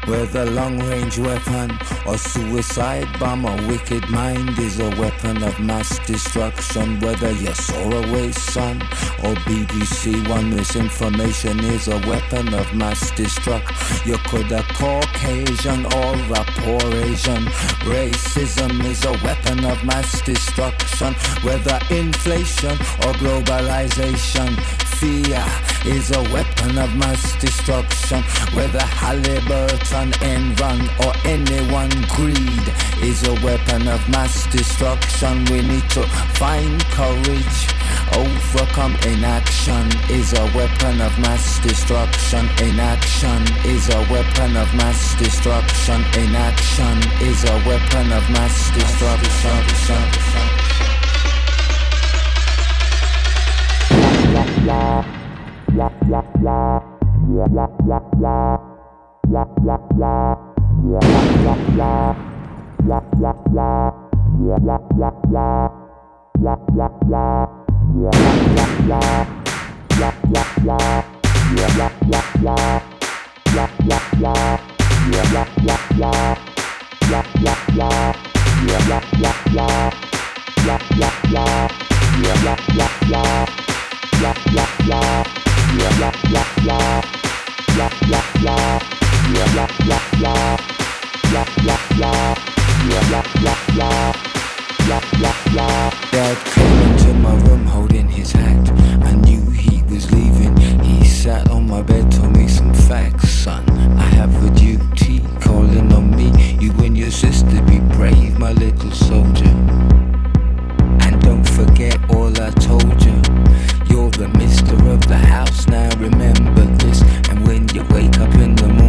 Whether long-range weapon or suicide bomb, a wicked mind is a weapon of mass destruction. Whether you're Soraway's son or BBC One, misinformation is a weapon of mass destruction. You could have Caucasian or a poor Asian. Racism is a weapon of mass destruction. Whether inflation or globalization, fear is a weapon of mass destruction. Whether Halliburton, Enron or anyone, greed is a weapon of mass destruction. We need to find courage, overcome inaction is a weapon of mass destruction. Inaction is a weapon of mass destruction. Inaction is a weapon of mass destruction. Dad came into my room holding his hat. I knew he was leaving. He sat on my bed, told me some facts, son. I have a duty calling on me. You and your sister, be brave, my little soldier. And don't forget all I told you. You're the mister of the house, now remember this. And when you wake up in the morning,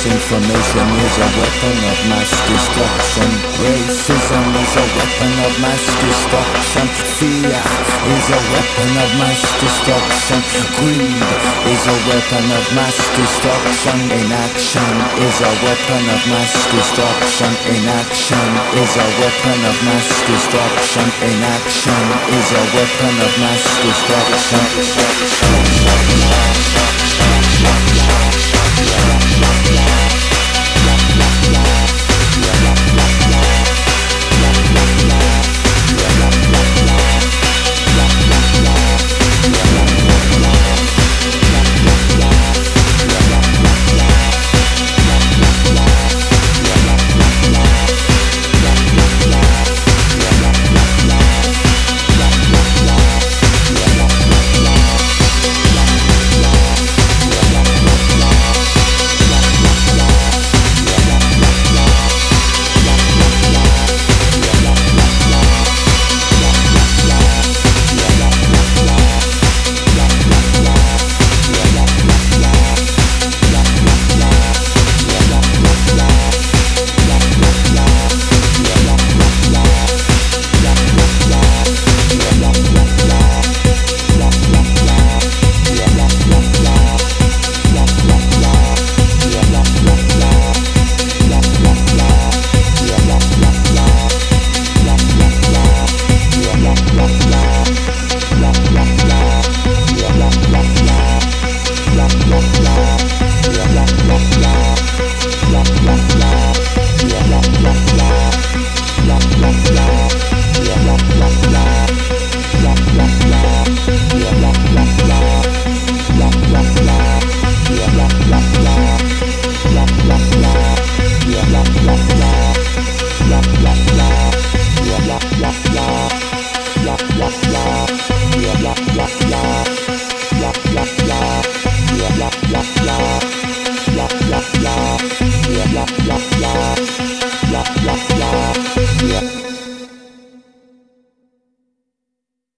Misinformation is a weapon of mass destruction. Racism is a weapon of mass destruction. Fear is a weapon of mass destruction. Greed is a weapon of mass destruction. Inaction is a weapon of mass destruction. Inaction is a weapon of mass destruction. Inaction is a weapon of mass destruction.